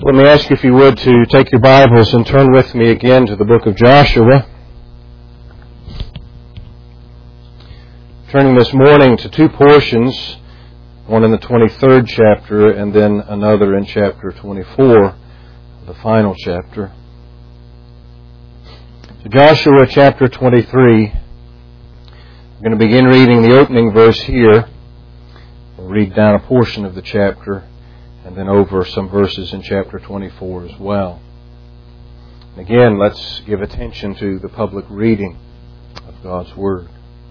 Let me ask you, if you would, to take your Bibles and turn with me again to the book of Joshua. Turning this morning to two portions, one in the 23rd chapter and then another in chapter 24, the final chapter. So Joshua chapter 23, I'm going to begin reading the opening verse here. We'll read down a portion of the chapter and then over some verses in chapter 24 as well. And again, let's give attention to the public reading of God's Word.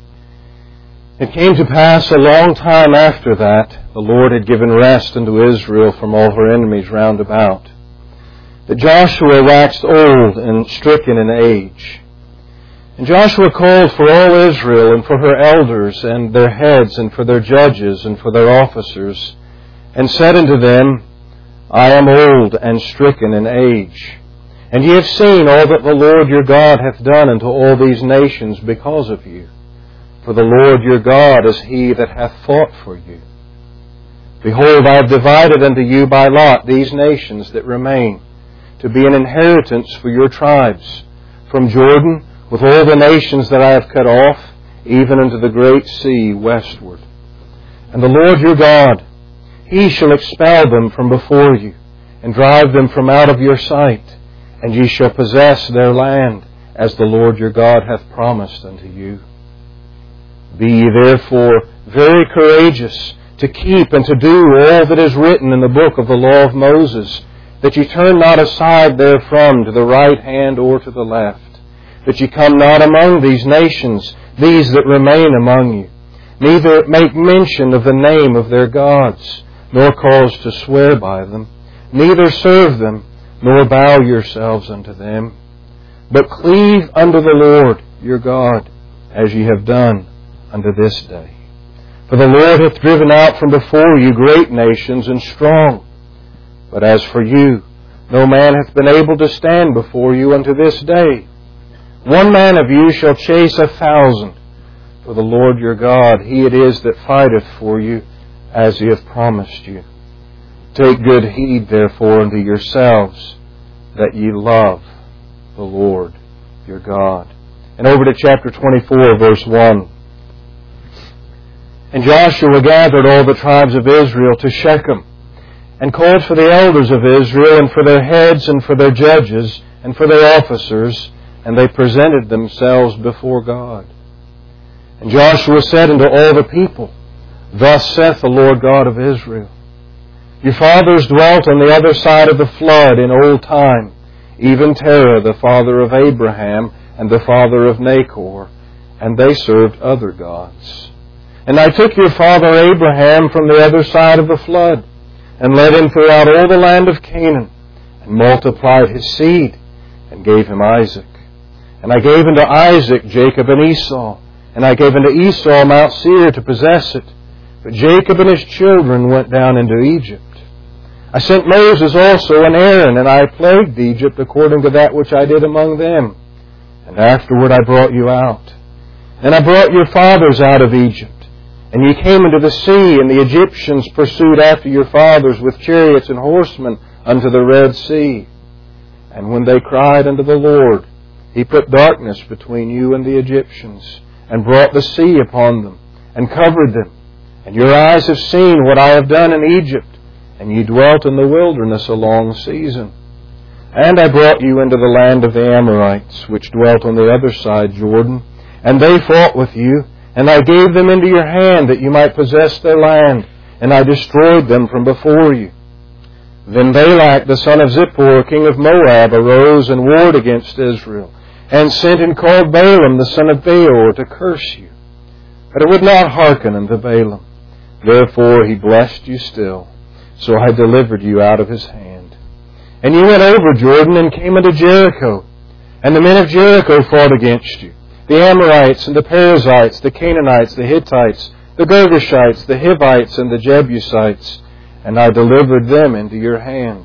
It came to pass a long time after that the Lord had given rest unto Israel from all her enemies round about, that Joshua waxed old and stricken in age. And Joshua called for all Israel and for her elders and their heads and for their judges and for their officers, and said unto them, I am old and stricken in age, and ye have seen all that the Lord your God hath done unto all these nations because of you. For the Lord your God is He that hath fought for you. Behold, I have divided unto you by lot these nations that remain, to be an inheritance for your tribes, from Jordan, with all the nations that I have cut off, even unto the great sea westward. And the Lord your God, He shall expel them from before you, and drive them from out of your sight, and ye shall possess their land, as the Lord your God hath promised unto you. Be ye therefore very courageous to keep and to do all that is written in the book of the law of Moses, that ye turn not aside therefrom to the right hand or to the left, that ye come not among these nations, these that remain among you, neither make mention of the name of their gods, nor cause to swear by them, neither serve them, nor bow yourselves unto them, but cleave unto the Lord your God, as ye have done unto this day. For the Lord hath driven out from before you great nations and strong. But as for you, no man hath been able to stand before you unto this day. One man of you shall chase 1,000. For the Lord your God, He it is that fighteth for you, as He hath promised you. Take good heed, therefore, unto yourselves, that ye love the Lord your God. And over to chapter 24, verse 1. And Joshua gathered all the tribes of Israel to Shechem, and called for the elders of Israel, and for their heads, and for their judges, and for their officers, and they presented themselves before God. And Joshua said unto all the people, Thus saith the Lord God of Israel, Your fathers dwelt on the other side of the flood in old time, even Terah, the father of Abraham, and the father of Nachor, and they served other gods. And I took your father Abraham from the other side of the flood, and led him throughout all the land of Canaan, and multiplied his seed, and gave him Isaac. And I gave unto Isaac Jacob and Esau, and I gave unto Esau Mount Seir to possess it. But Jacob and his children went down into Egypt. I sent Moses also and Aaron, and I plagued Egypt according to that which I did among them. And afterward I brought you out. And I brought your fathers out of Egypt. And ye came into the sea, and the Egyptians pursued after your fathers with chariots and horsemen unto the Red Sea. And when they cried unto the Lord, He put darkness between you and the Egyptians, and brought the sea upon them, and covered them. And your eyes have seen what I have done in Egypt, and ye dwelt in the wilderness a long season. And I brought you into the land of the Amorites, which dwelt on the other side Jordan, and they fought with you, and I gave them into your hand that you might possess their land, and I destroyed them from before you. Then Balak the son of Zippor, king of Moab, arose and warred against Israel, and sent and called Balaam the son of Beor to curse you. But it would not hearken unto Balaam. Therefore he blessed you still, so I delivered you out of his hand. And you went over Jordan and came into Jericho, and the men of Jericho fought against you, the Amorites and the Perizzites, the Canaanites, the Hittites, the Girgashites, the Hivites, and the Jebusites, and I delivered them into your hand.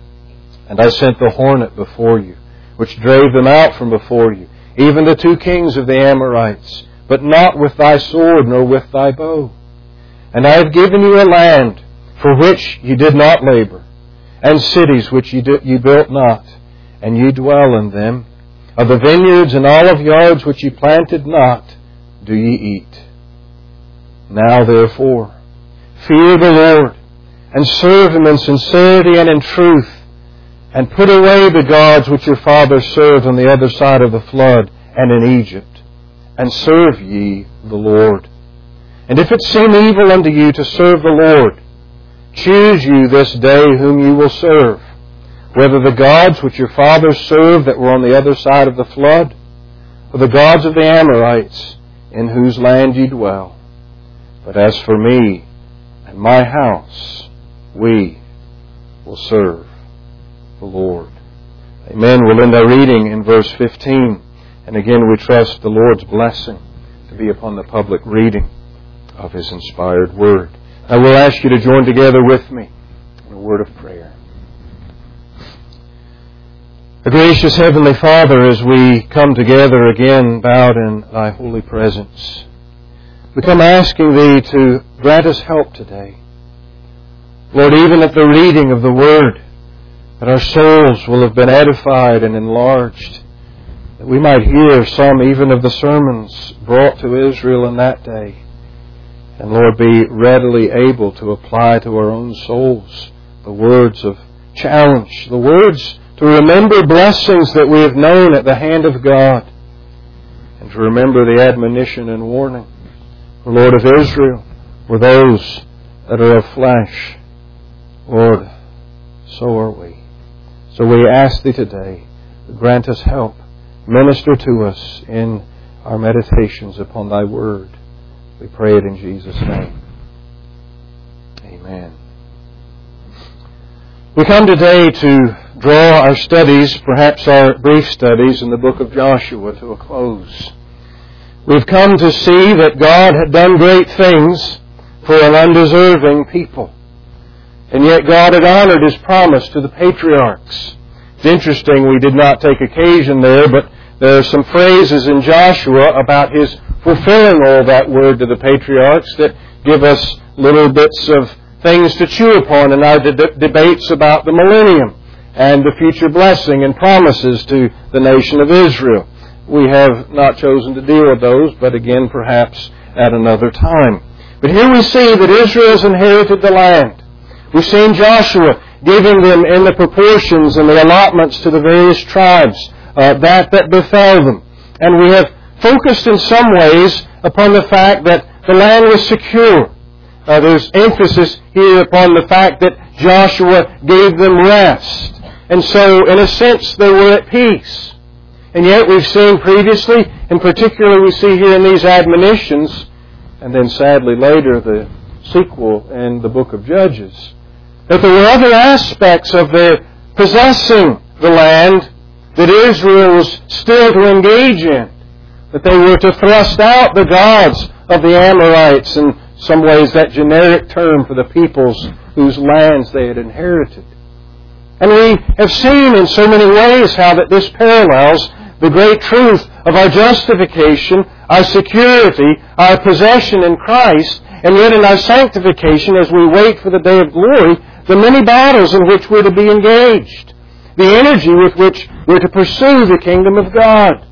And I sent the hornet before you, which drave them out from before you, even the 2 kings of the Amorites, but not with thy sword nor with thy bow. And I have given you a land for which ye did not labor, and cities which ye built not, and ye dwell in them. Of the vineyards and olive yards which ye planted not, do ye eat. Now therefore, fear the Lord, and serve Him in sincerity and in truth, and put away the gods which your fathers served on the other side of the flood and in Egypt, and serve ye the Lord. And if it seem evil unto you to serve the Lord, choose you this day whom you will serve, whether the gods which your fathers served that were on the other side of the flood, or the gods of the Amorites, in whose land ye dwell. But as for me and my house, we will serve the Lord. Amen. We'll end our reading in verse 15. And again, we trust the Lord's blessing to be upon the public reading of His inspired Word. I will ask you to join together with me in a word of prayer. Our gracious Heavenly Father, as we come together again, bowed in Thy holy presence, we come asking Thee to grant us help today. Lord, even at the reading of the Word, that our souls will have been edified and enlarged, that we might hear some even of the sermons brought to Israel in that day, and Lord, be readily able to apply to our own souls the words of challenge, the words to remember blessings that we have known at the hand of God, and to remember the admonition and warning. The Lord of Israel were those that are of flesh. Lord, so are we. So we ask Thee today to grant us help. Minister to us in our meditations upon Thy Word. We pray it in Jesus' name. Amen. We come today to draw our studies, perhaps our brief studies, in the book of Joshua to a close. We've come to see that God had done great things for an undeserving people. And yet God had honored His promise to the patriarchs. It's interesting, we did not take occasion there, but there are some phrases in Joshua about His fulfilling all that word to the patriarchs that give us little bits of things to chew upon in our debates about the millennium and the future blessing and promises to the nation of Israel. We have not chosen to deal with those, but again, perhaps at another time. But here we see that Israel has inherited the land. We've seen Joshua giving them in the proportions and the allotments to the various tribes that befell them. And we have focused in some ways upon the fact that the land was secure. There's emphasis here upon the fact that Joshua gave them rest. And so, in a sense, they were at peace. And yet we've seen previously, and particularly we see here in these admonitions, and then sadly later the sequel in the book of Judges, that there were other aspects of their possessing the land that Israel was still to engage in. That they were to thrust out the gods of the Amorites, in some ways that generic term for the peoples whose lands they had inherited. And we have seen in so many ways how that this parallels the great truth of our justification, our security, our possession in Christ, and yet in our sanctification as we wait for the day of glory, the many battles in which we're to be engaged, the energy with which we're to pursue the kingdom of God.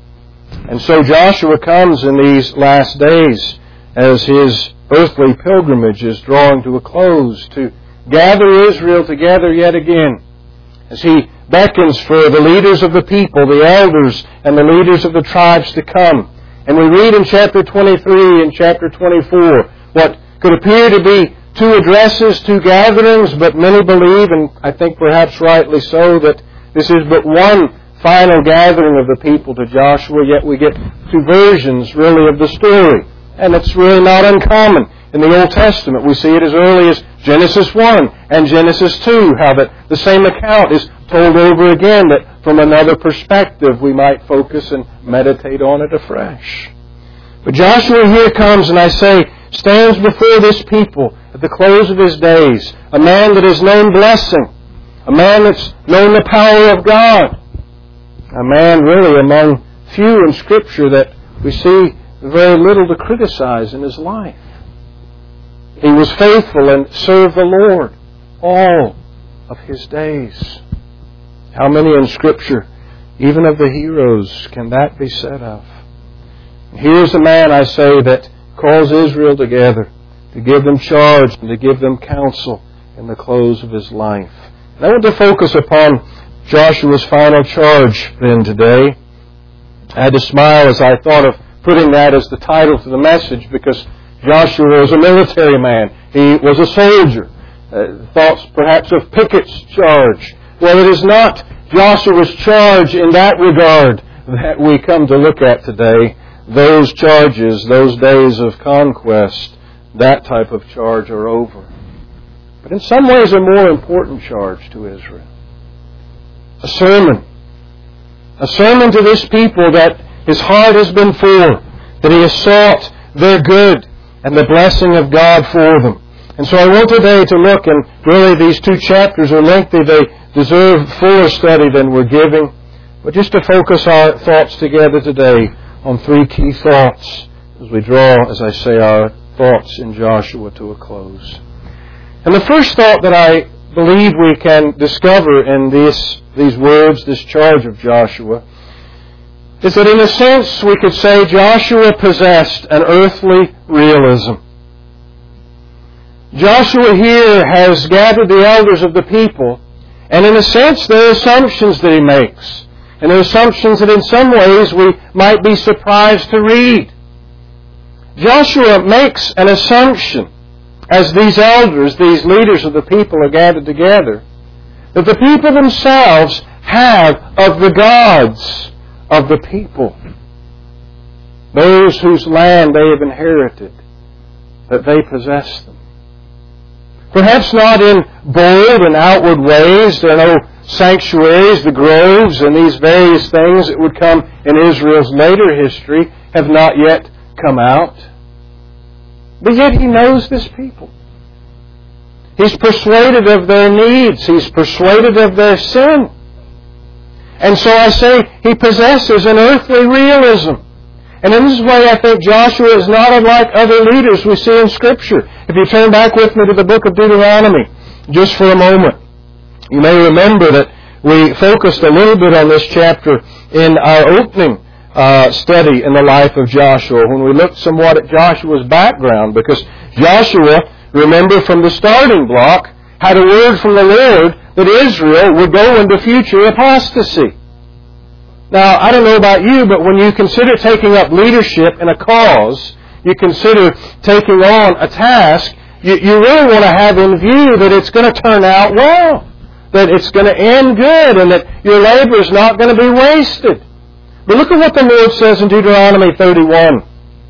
And so Joshua comes in these last days as his earthly pilgrimage is drawing to a close to gather Israel together yet again, as he beckons for the leaders of the people, the elders, and the leaders of the tribes to come. And we read in chapter 23 and chapter 24 what could appear to be two addresses, two gatherings, but many believe, and I think perhaps rightly so, that this is but one final gathering of the people to Joshua, yet we get two versions really of the story. And it's really not uncommon. In the Old Testament, we see it as early as Genesis 1 and Genesis 2, how that the same account is told over again, that from another perspective we might focus and meditate on it afresh. But Joshua here comes, and I say, stands before this people at the close of his days, a man that has known blessing, a man that's known the power of God, a man really among few in Scripture that we see very little to criticize in his life. He was faithful and served the Lord all of His days. How many in Scripture, even of the heroes, can that be said of? Here's a man, I say, that calls Israel together to give them charge and to give them counsel in the close of his life. And I want to focus upon Joshua's final charge then today. I had to smile as I thought of putting that as the title to the message, because Joshua was a military man. He was a soldier. Thoughts perhaps of Pickett's charge. Well, it is not Joshua's charge in that regard that we come to look at today. Those charges, those days of conquest, that type of charge are over. But in some ways a more important charge to Israel. A sermon. A sermon to this people that his heart has been for, that he has sought their good and the blessing of God for them. And so I want today to look, and really these two chapters are lengthy. They deserve fuller study than we're giving. But just to focus our thoughts together today on three key thoughts as we draw, as I say, our thoughts in Joshua to a close. And the first thought that I believe we can discover in these words, this charge of Joshua, is that in a sense we could say Joshua possessed an earthly realism. Joshua here has gathered the elders of the people, and in a sense there are assumptions that he makes. And there are assumptions that in some ways we might be surprised to read. Joshua makes an assumption as these elders, these leaders of the people are gathered together, that the people themselves have of the gods of the people, those whose land they have inherited, that they possess them. Perhaps not in bold and outward ways. There are no sanctuaries, the groves, and these various things that would come in Israel's later history have not yet come out. But yet he knows this people. He's persuaded of their needs. He's persuaded of their sin. And so I say he possesses an earthly realism. And in this way I think Joshua is not unlike other leaders we see in Scripture. If you turn back with me to the book of Deuteronomy just for a moment, you may remember that we focused a little bit on this chapter in our opening study in the life of Joshua, when we looked somewhat at Joshua's background, because Joshua, remember from the starting block, had a word from the Lord that Israel would go into future apostasy. Now, I don't know about you, but when you consider taking up leadership in a cause, you consider taking on a task, you really want to have in view that it's going to turn out well, that it's going to end good, and that your labor is not going to be wasted. But look at what the Lord says in Deuteronomy 31.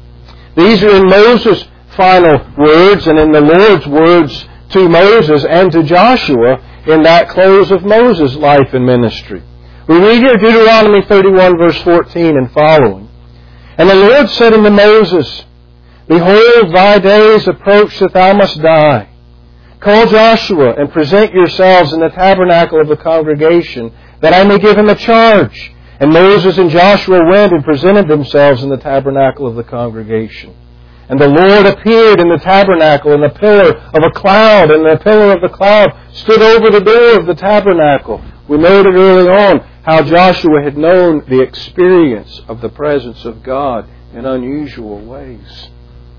These are in Moses' final words, and in the Lord's words to Moses and to Joshua in that close of Moses' life and ministry. We read here Deuteronomy 31 verse 14 and following. And the Lord said unto Moses, Behold, thy days approach that thou must die. Call Joshua and present yourselves in the tabernacle of the congregation, that I may give him a charge. And Moses and Joshua went and presented themselves in the tabernacle of the congregation. And the Lord appeared in the tabernacle in a pillar of a cloud, and the pillar of the cloud stood over the door of the tabernacle. We noted early on how Joshua had known the experience of the presence of God in unusual ways.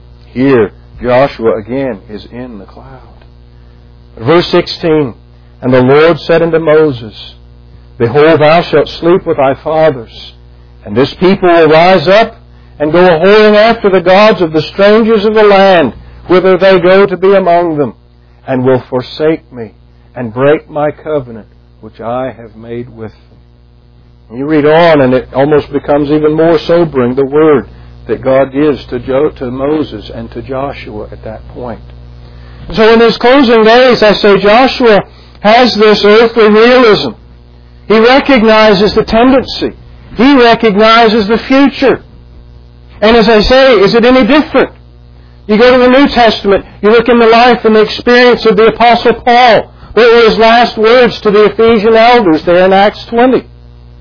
Here, Joshua again is in the cloud. Verse 16, And the Lord said unto Moses, Behold, thou shalt sleep with thy fathers, and this people will rise up and go a-whoring after the gods of the strangers of the land, whither they go to be among them, and will forsake me, and break my covenant, which I have made with them. And you read on, and it almost becomes even more sobering, the word that God gives to Moses and to Joshua at that point. So in his closing days, I say Joshua has this earthly realism. He recognizes the tendency. He recognizes the future. And as I say, is it any different? You go to the New Testament, you look in the life and the experience of the Apostle Paul. What were his last words to the Ephesian elders there in Acts 20?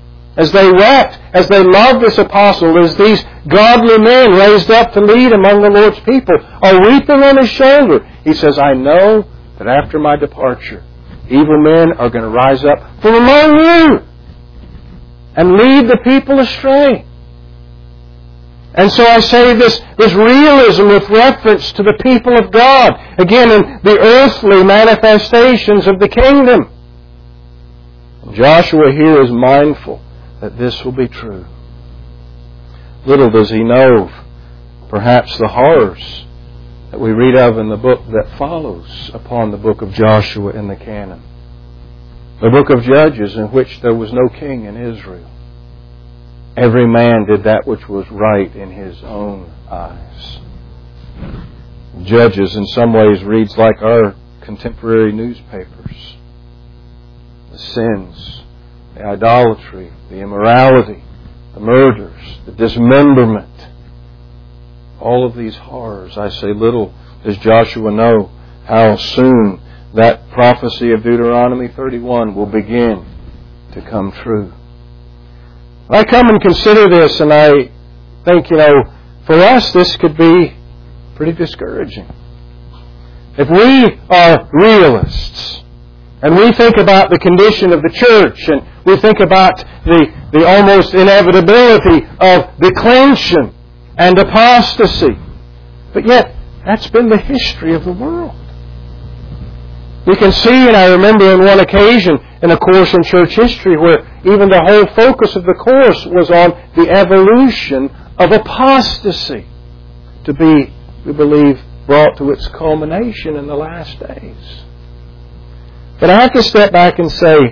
As they wept, as they loved this apostle, as these godly men raised up to lead among the Lord's people are weeping on his shoulder. He says, I know that after my departure, Evil men are going to rise up from among you and lead the people astray. And so I say this realism with reference to the people of God. Again, in the earthly manifestations of the kingdom. Joshua here is mindful that this will be true. Little does he know, perhaps, the horrors that we read of in the book that follows upon the book of Joshua in the canon. The book of Judges, in which there was no king in Israel. Every man did that which was right in his own eyes. Judges in some ways reads like our contemporary newspapers. The sins, the idolatry, the immorality, the murders, the dismemberment. All of these horrors. I say, little does Joshua know how soon that prophecy of Deuteronomy 31 will begin to come true. I come and consider this, and I think, for us this could be pretty discouraging. If we are realists, and we think about the condition of the church, and we think about the almost inevitability of declension and apostasy, but yet that's been the history of the world. We can see, and I remember on one occasion in a course in church history where even the whole focus of the course was on the evolution of apostasy to be, we believe, brought to its culmination in the last days. But I have to step back and say,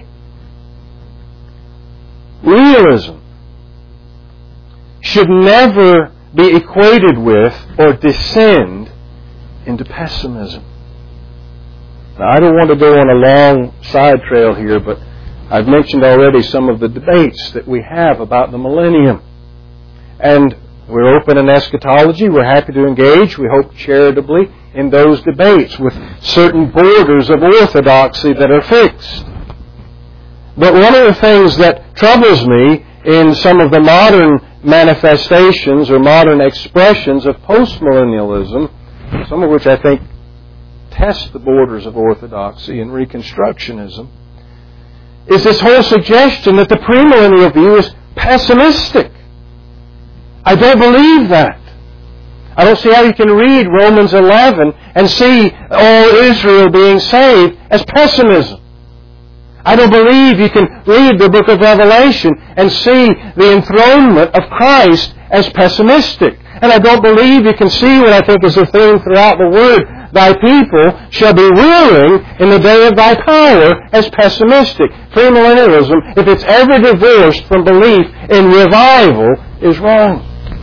realism should never be equated with or descend into pessimism. Now, I don't want to go on a long side trail here, but I've mentioned already some of the debates that we have about the millennium. And we're open in eschatology. We're happy to engage, we hope charitably, in those debates with certain borders of orthodoxy that are fixed. But one of the things that troubles me in some of the modern manifestations or modern expressions of postmillennialism, some of which I think test the borders of orthodoxy and Reconstructionism, is this whole suggestion that the premillennial view is pessimistic. I don't believe that. I don't see how you can read Romans 11 and see all Israel being saved as pessimism. I don't believe you can read the book of Revelation and see the enthronement of Christ as pessimistic. And I don't believe you can see what I think is a theme throughout the Word, thy people shall be ruling in the day of thy power, as pessimistic. Premillennialism, if it's ever divorced from belief in revival, is wrong.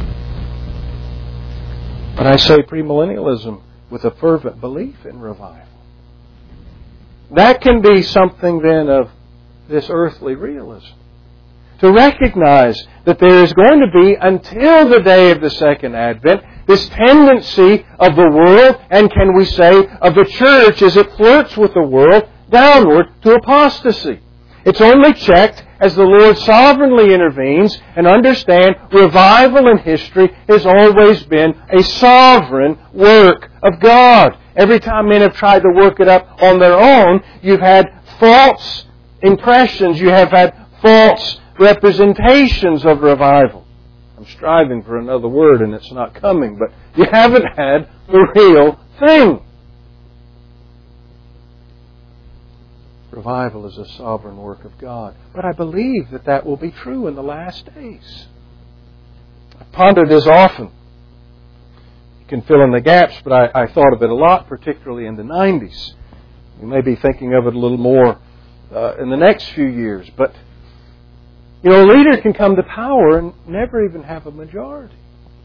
But I say premillennialism with a fervent belief in revival. That can be something then of this earthly realism. To recognize that there is going to be, until the day of the second advent, this tendency of the world, and can we say, of the church as it flirts with the world, downward to apostasy. It's only checked as the Lord sovereignly intervenes, and understand revival in history has always been a sovereign work of God. Every time men have tried to work it up on their own, you've had false impressions, you have had false representations of revival. I'm striving for another word and it's not coming, but you haven't had the real thing. Revival is a sovereign work of God. But I believe that that will be true in the last days. I've pondered this often. You can fill in the gaps, but I thought of it a lot, particularly in the 90s. You may be thinking of it a little more in the next few years. But, a leader can come to power and never even have a majority.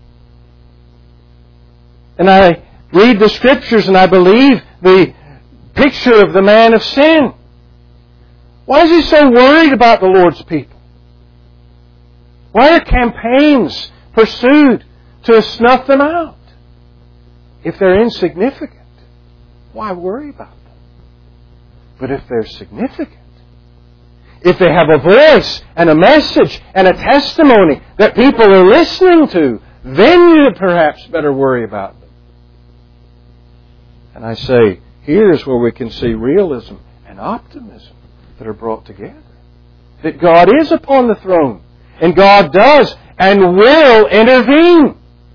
And I read the Scriptures and I believe the picture of the man of sin. Why is he so worried about the Lord's people? Why are campaigns pursued to snuff them out? If they're insignificant, why worry about them? But if they're significant, if they have a voice and a message and a testimony that people are listening to, then you perhaps better worry about them. And I say, here's where we can see realism and and optimism that are brought together. That God is upon the throne, and God does and will intervene.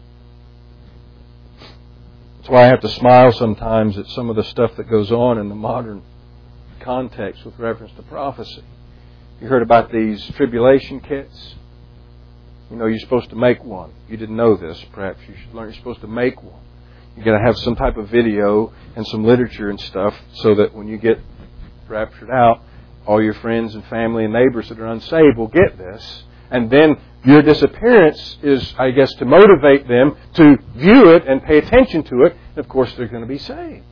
That's why I have to smile sometimes at some of the stuff that goes on in the modern context with reference to prophecy. You heard about these tribulation kits? You know, you're supposed to make one. You didn't know this. Perhaps you should learn. You're supposed to make one. You've got to have some type of video and some literature and stuff so that when you get raptured out, all your friends and family and neighbors that are unsaved will get this. And then your disappearance is, I guess, to motivate them to view it and pay attention to it. And of course, they're going to be saved.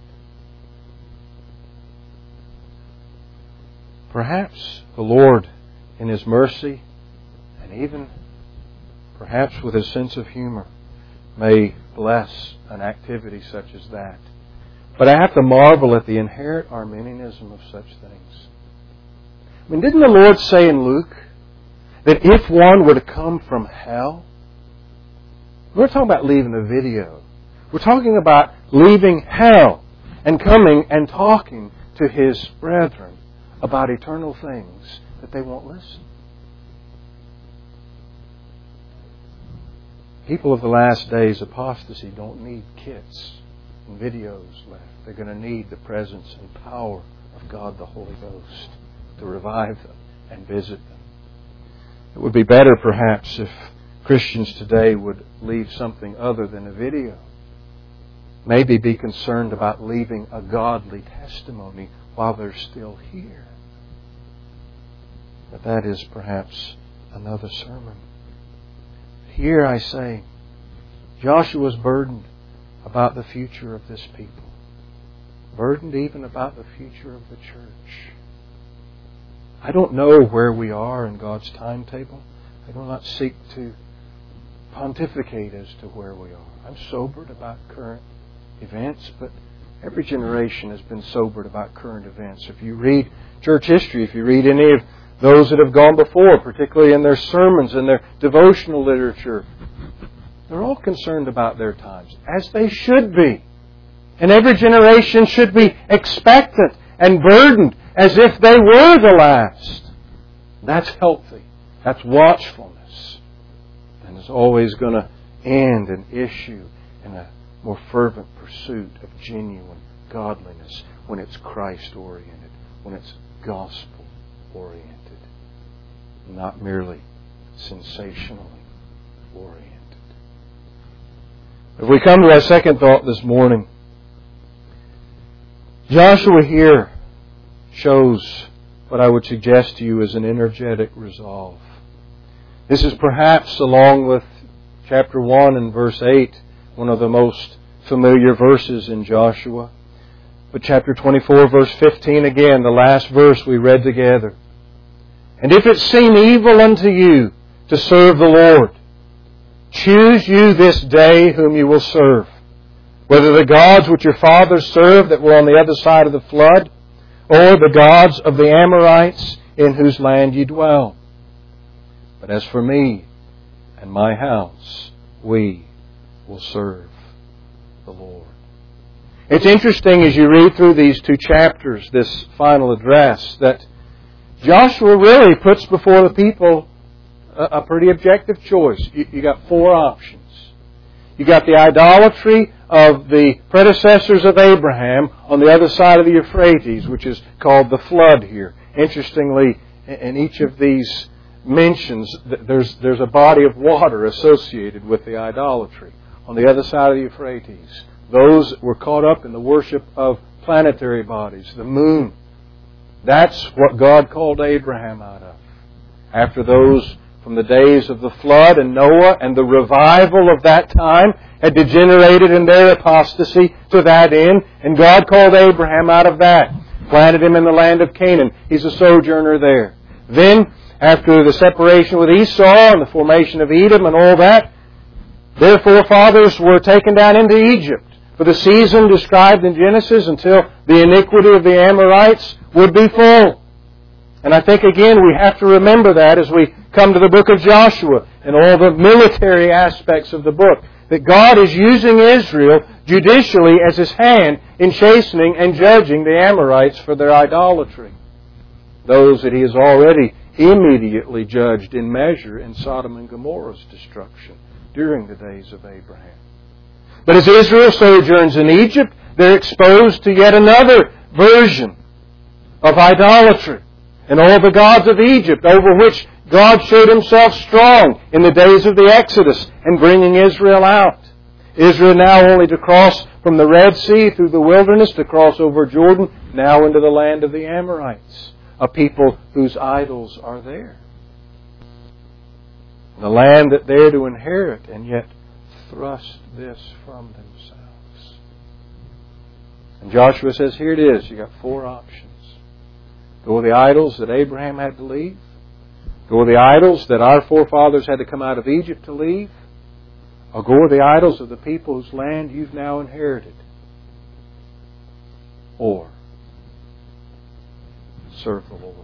Perhaps the Lord, in His mercy, and even perhaps with His sense of humor, may bless an activity such as that. But I have to marvel at the inherent Arminianism of such things. I mean, didn't the Lord say in Luke that if one were to come from hell, we're talking about leaving a video. We're talking about leaving hell and coming and talking to his brethren about eternal things that they won't listen. People of the last days, apostasy, don't need kits and videos left. They're going to need the presence and power of God the Holy Ghost to revive them and visit them. It would be better, perhaps, if Christians today would leave something other than a video. Maybe be concerned about leaving a godly testimony while they're still here. But that is perhaps another sermon. Here I say, Joshua's burdened about the future of this people. Burdened even about the future of the church. I don't know where we are in God's timetable. I do not seek to pontificate as to where we are. I'm sobered about current events, but every generation has been sobered about current events. If you read church history, if you read any of those that have gone before, particularly in their sermons and their devotional literature, they're all concerned about their times, as they should be. And every generation should be expectant and burdened as if they were the last. That's healthy. That's watchfulness. And it's always going to end and issue in a more fervent pursuit of genuine godliness when it's Christ-oriented, when it's gospel-oriented, not merely sensationally oriented. If we come to our second thought this morning, Joshua here shows what I would suggest to you as an energetic resolve. This is perhaps, along with chapter 1 and verse 8, one of the most familiar verses in Joshua. But chapter 24, verse 15, again, the last verse we read together. And if it seem evil unto you to serve the Lord, choose you this day whom you will serve, whether the gods which your fathers served that were on the other side of the flood, or the gods of the Amorites in whose land ye dwell. But as for me and my house, we will serve the Lord. It's interesting as you read through these two chapters, this final address, that Joshua really puts before the people a pretty objective choice. You got four options. You got the idolatry of the predecessors of Abraham on the other side of the Euphrates, which is called the flood here. Interestingly, in each of these mentions, there's a body of water associated with the idolatry. On the other side of the Euphrates, those were caught up in the worship of planetary bodies, the moon. That's what God called Abraham out of. After those from the days of the flood and Noah and the revival of that time had degenerated in their apostasy to that end, and God called Abraham out of that, planted him in the land of Canaan. He's a sojourner there. Then, after the separation with Esau and the formation of Edom and all that, their forefathers were taken down into Egypt for the season described in Genesis until the iniquity of the Amorites would be full. And I think, again, we have to remember that as we come to the book of Joshua and all the military aspects of the book, that God is using Israel judicially as His hand in chastening and judging the Amorites for their idolatry. Those that He has already immediately judged in measure in Sodom and Gomorrah's destruction during the days of Abraham. But as Israel sojourns in Egypt, they're exposed to yet another version of idolatry and all the gods of Egypt, over which God showed Himself strong in the days of the Exodus and bringing Israel out. Israel now only to cross from the Red Sea through the wilderness to cross over Jordan, now into the land of the Amorites, a people whose idols are there. The land that they're to inherit, and yet thrust this from themselves. And Joshua says, here it is. You've got 4 options. Go with the idols that Abraham had to leave. Go with the idols that our forefathers had to come out of Egypt to leave. Or go with the idols of the people whose land you've now inherited. Or serve the Lord.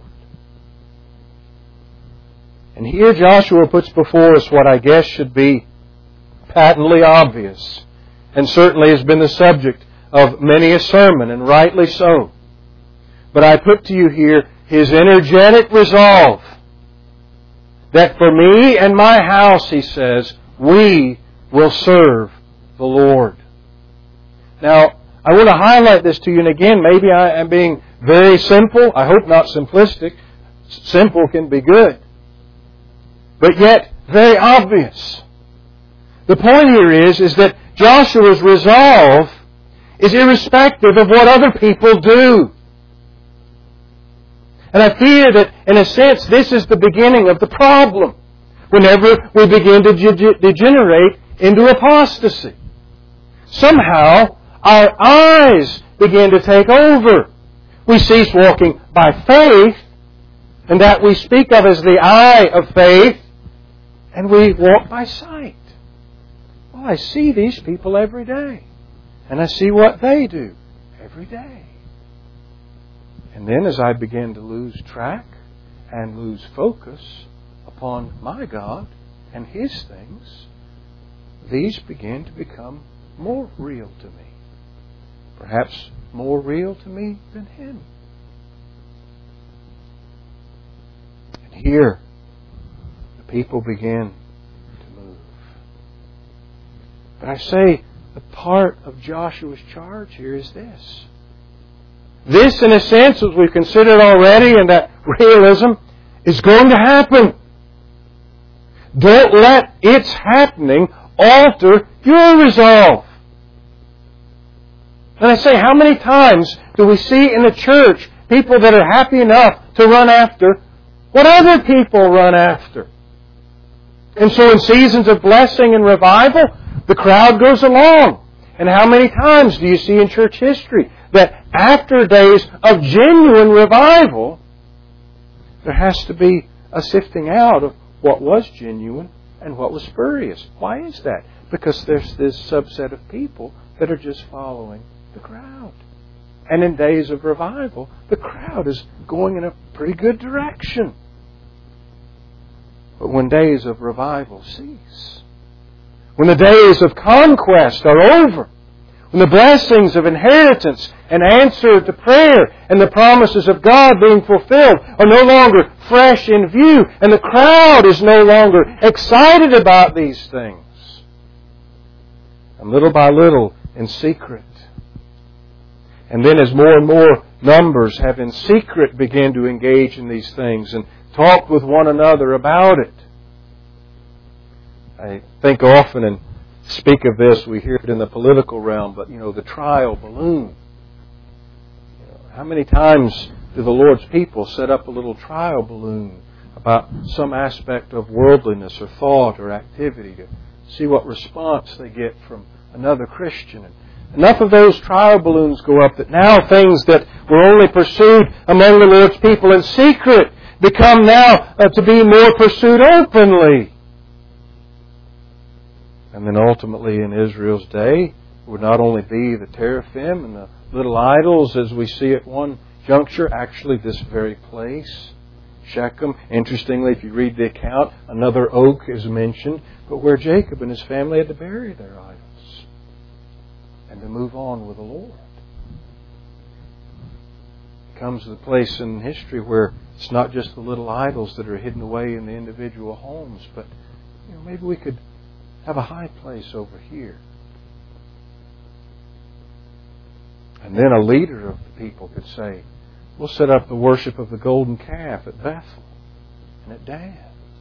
And here Joshua puts before us what I guess should be patently obvious, and certainly has been the subject of many a sermon, and rightly so. But I put to you here his energetic resolve that for me and my house, he says, we will serve the Lord. Now, I want to highlight this to you, and again, maybe I am being very simple. I hope not simplistic. Simple can be good. But yet, very obvious. The point here is that Joshua's resolve is irrespective of what other people do. And I fear that, in a sense, this is the beginning of the problem whenever we begin to degenerate into apostasy. Somehow, our eyes begin to take over. We cease walking by faith, and that we speak of as the eye of faith, and we walk by sight. Well, I see these people every day, and I see what they do every day. And then as I begin to lose track and lose focus upon my God and His things, these begin to become more real to me. Perhaps more real to me than Him. And here, the people begin to move. But I say, the part of Joshua's charge here is this. This, in a sense, as we've considered already, and that realism, is going to happen. Don't let its happening alter your resolve. And I say, how many times do we see in the church people that are happy enough to run after what other people run after? And so in seasons of blessing and revival, the crowd goes along. And how many times do you see in church history that after days of genuine revival, there has to be a sifting out of what was genuine and what was spurious? Why is that? Because there's this subset of people that are just following the crowd. And in days of revival, the crowd is going in a pretty good direction. But when days of revival cease, when the days of conquest are over, when the blessings of inheritance and answer to prayer and the promises of God being fulfilled are no longer fresh in view, and the crowd is no longer excited about these things, and little by little in secret, and then as more and more numbers have in secret begun to engage in these things and talk with one another about it. I think often and speak of this, we hear it in the political realm, but the trial balloon. How many times do the Lord's people set up a little trial balloon about some aspect of worldliness or thought or activity to see what response they get from another Christian? And enough of those trial balloons go up that now things that were only pursued among the Lord's people in secret become now to be more pursued openly. And then ultimately in Israel's day, it would not only be the teraphim and the little idols as we see at one juncture, actually this very place, Shechem. Interestingly, if you read the account, another oak is mentioned, but where Jacob and his family had to bury their idols and to move on with the Lord. comes to the place in history where it's not just the little idols that are hidden away in the individual homes, but maybe we could have a high place over here. And then a leader of the people could say, we'll set up the worship of the golden calf at Bethel and at Dan.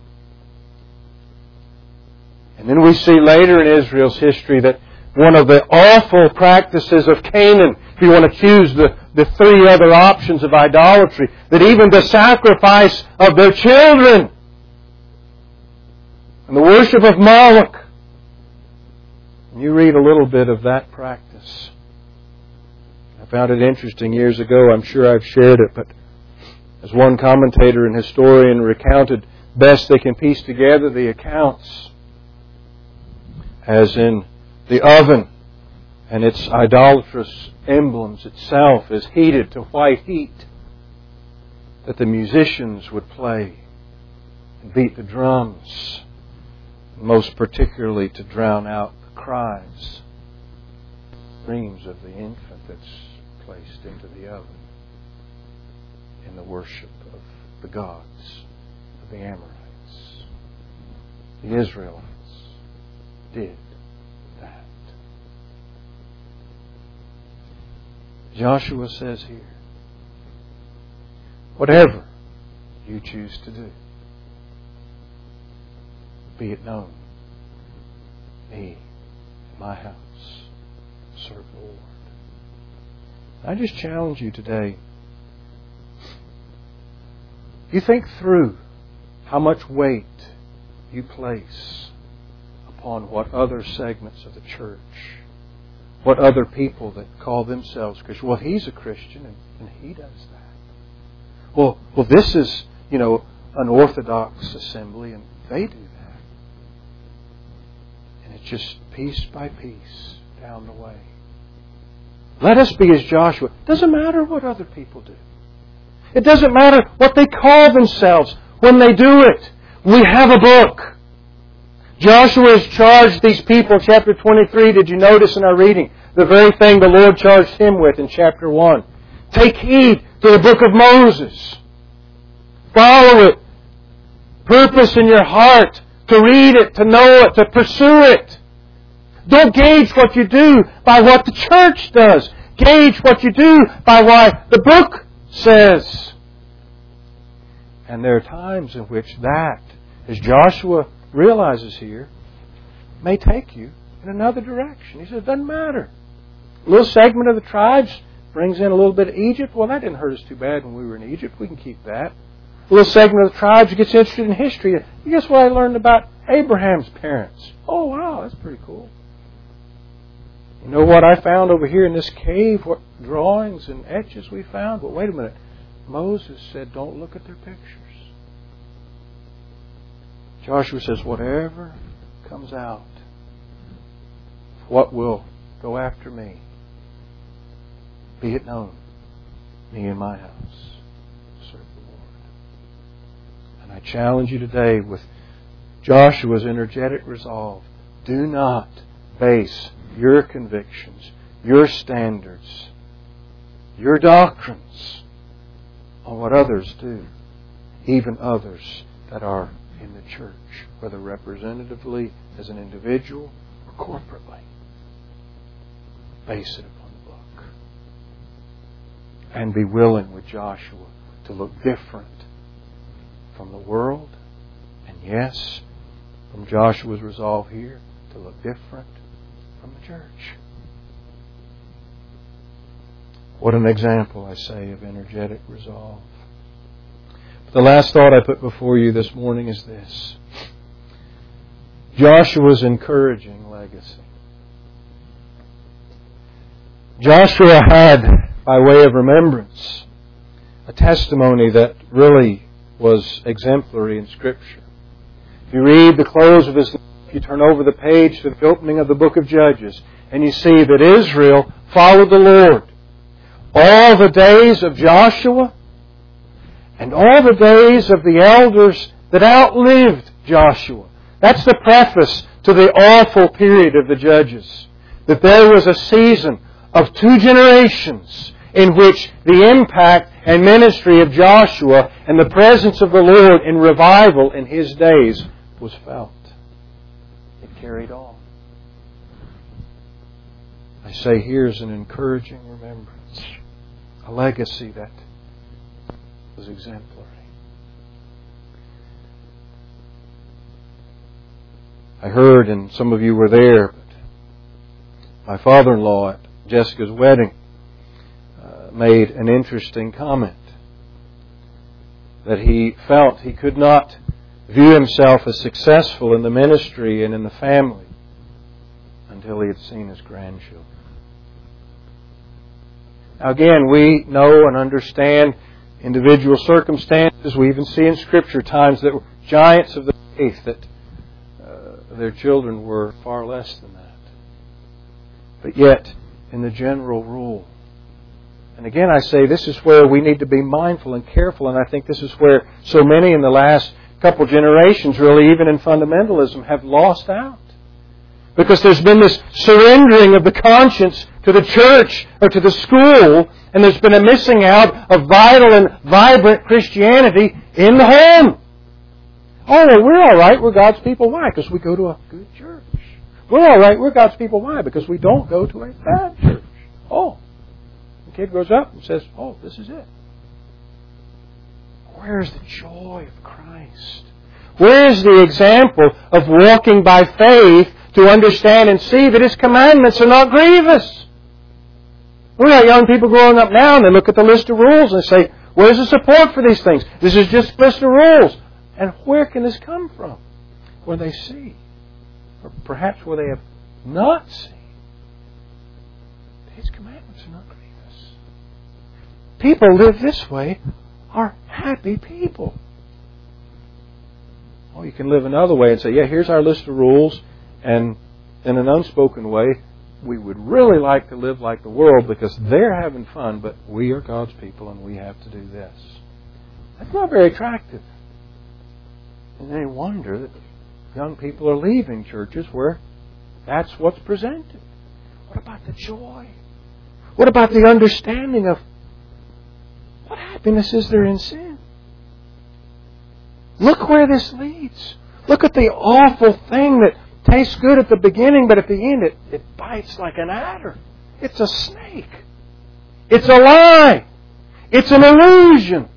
And then we see later in Israel's history that one of the awful practices of Canaan, if you want to choose the three other options of idolatry, that even the sacrifice of their children and the worship of Moloch. And you read a little bit of that practice. I found it interesting years ago. I'm sure I've shared it, but as one commentator and historian recounted best they can piece together the accounts, as in the oven and its idolatrous emblems itself is heated to white heat, that the musicians would play and beat the drums, most particularly to drown out the cries, screams of the infant that's placed into the oven in the worship of the gods of the Amorites. The Israelites did that. Joshua says here, whatever you choose to do, be it known, me and my house serve the Lord. I just challenge you today. You think through how much weight you place upon what other segments of the church, what other people that call themselves Christian. Well, he's a Christian and he does that. Well, this is, an Orthodox assembly and they do that. And it's just piece by piece down the way. Let us be as Joshua. It doesn't matter what other people do. It doesn't matter what they call themselves when they do it. We have a book. Joshua has charged these people, chapter 23, did you notice in our reading? The very thing the Lord charged him with in chapter 1. Take heed to the book of Moses. Follow it. Purpose in your heart to read it, to know it, to pursue it. Don't gauge what you do by what the church does. Gauge what you do by what the book says. And there are times in which that, as Joshua realizes here, may take you in another direction. He says, it doesn't matter. A little segment of the tribes brings in a little bit of Egypt. Well, that didn't hurt us too bad when we were in Egypt. We can keep that. A little segment of the tribes gets interested in history. You guess what I learned about Abraham's parents? Oh, wow, that's pretty cool. You know what I found over here in this cave? What drawings and etches we found? But wait a minute. Moses said, don't look at their pictures. Joshua says, whatever comes out, what will go after me, be it known, me and my house serve the Lord. And I challenge you today with Joshua's energetic resolve, do not base your convictions, your standards, your doctrines on what others do, even others that are in the church, whether representatively as an individual or corporately. Base it upon the book. And be willing with Joshua to look different from the world, and yes, from Joshua's resolve here, to look different from the church. What an example, I say, of energetic resolve. The last thought I put before you this morning is this. Joshua's encouraging legacy. Joshua had, by way of remembrance, a testimony that really was exemplary in Scripture. If you read the close of his life, you turn over the page to the opening of the book of Judges, and you see that Israel followed the Lord all the days of Joshua and all the days of the elders that outlived Joshua. That's the preface to the awful period of the Judges. That there was a season of 2 generations in which the impact and ministry of Joshua and the presence of the Lord in revival in his days was felt. It carried on. I say here's an encouraging remembrance, a legacy that was exemplary. I heard, and some of you were there, but my father-in-law at Jessica's wedding made an interesting comment that he felt he could not view himself as successful in the ministry and in the family until he had seen his grandchildren. Now again, we know and understand individual circumstances. We even see in Scripture times that were giants of the faith that their children were far less than that. But yet, in the general rule, and again I say this is where we need to be mindful and careful, and I think this is where so many in the last couple generations, really even in fundamentalism, have lost out. Because there's been this surrendering of the conscience to the church or to the school, and there's been a missing out of vital and vibrant Christianity in the home. Oh, well, we're all right. We're God's people. Why? Because we go to a good church. We're all right. We're God's people. Why? Because we don't go to a bad church. Oh, the kid grows up and says, oh, this is it. Where's the joy of Christ? Where's the example of walking by faith to understand and see that His commandments are not grievous? We got young people growing up now and they look at the list of rules and say, where's the support for these things? This is just a list of rules. And where can this come from? Where they see, or perhaps where they have not seen, His commandments are not grievous. People live this way are happy people. Oh, you can live another way and say, yeah, here's our list of rules, and in an unspoken way, we would really like to live like the world because they're having fun, but we are God's people and we have to do this. That's not very attractive. And any wonder that young people are leaving churches where that's what's presented. What about the joy? What about the understanding of what happiness is there in sin? Look where this leads. Look at the awful thing that tastes good at the beginning, but at the end it bites like an adder. It's a snake. It's a lie. It's an illusion.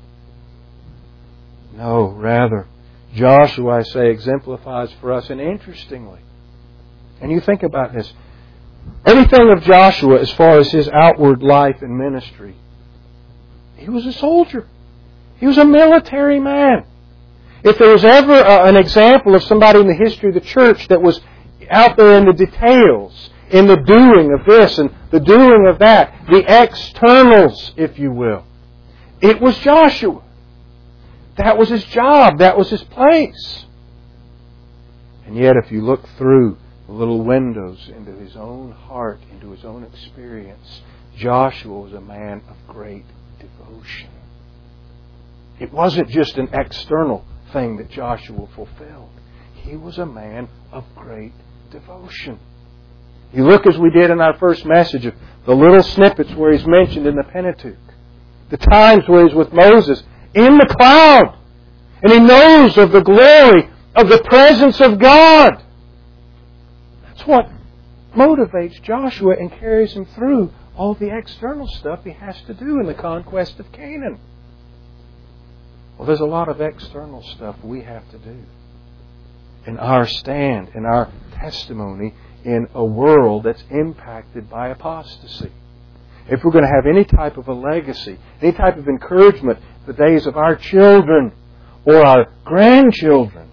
No, rather, Joshua, I say, exemplifies for us, and interestingly, and you think about this, everything of Joshua as far as his outward life and ministry, he was a soldier. He was a military man. If there was ever an example of somebody in the history of the church that was out there in the details, in the doing of this and the doing of that, the externals, if you will, it was Joshua. That was his job. That was his place. And yet, if you look through the little windows into his own heart, into his own experience, Joshua was a man of great devotion. It wasn't just an external thing that Joshua fulfilled. He was a man of great devotion. You look, as we did in our first message, of the little snippets where he's mentioned in the Pentateuch, the times where he's with Moses in the cloud, and he knows of the glory of the presence of God. That's what motivates Joshua and carries him through all the external stuff he has to do in the conquest of Canaan. Well, there's a lot of external stuff we have to do in our stand, in our testimony, in a world that's impacted by apostasy. If we're going to have any type of a legacy, any type of encouragement the days of our children or our grandchildren,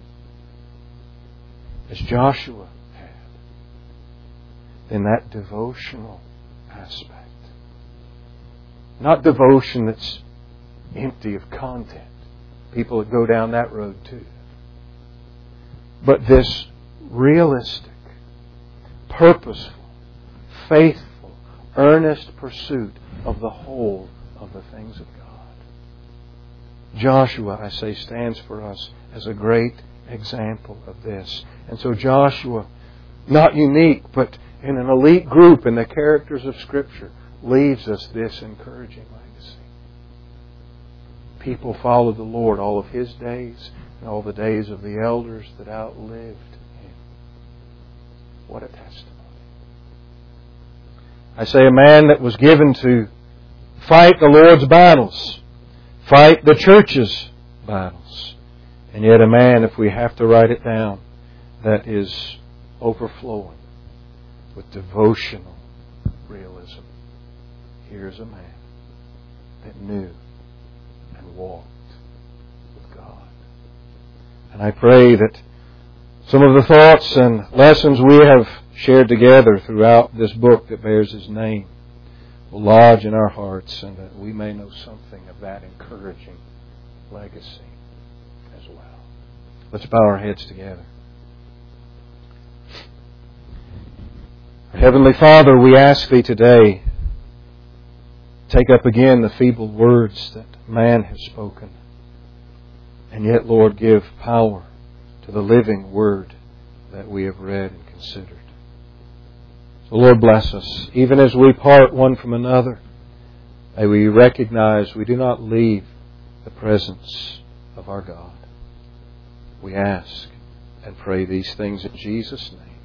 as Joshua had, then that devotional aspect. Not devotion that's empty of content. People that go down that road too. But this realistic, purposeful, faithful, earnest pursuit of the whole of the things of God. Joshua, I say, stands for us as a great example of this. And so Joshua, not unique, but in an elite group in the characters of Scripture, leaves us this encouraging legacy. People followed the Lord all of His days and all the days of the elders that outlived Him. What a testimony. I say a man that was given to fight the Lord's battles, fight the church's battles, and yet a man, if we have to write it down, that is overflowing with devotional realism. Here's a man that knew and walked with God. And I pray that some of the thoughts and lessons we have shared together throughout this book that bears His name will lodge in our hearts, and that we may know something of that encouraging legacy as well. Let's bow our heads together. Heavenly Father, we ask Thee today, take up again the feeble words that man has spoken, and yet, Lord, give power to the living Word that we have read and considered. So, Lord, bless us. Even as we part one from another, may we recognize we do not leave the presence of our God. We ask and pray these things in Jesus' name.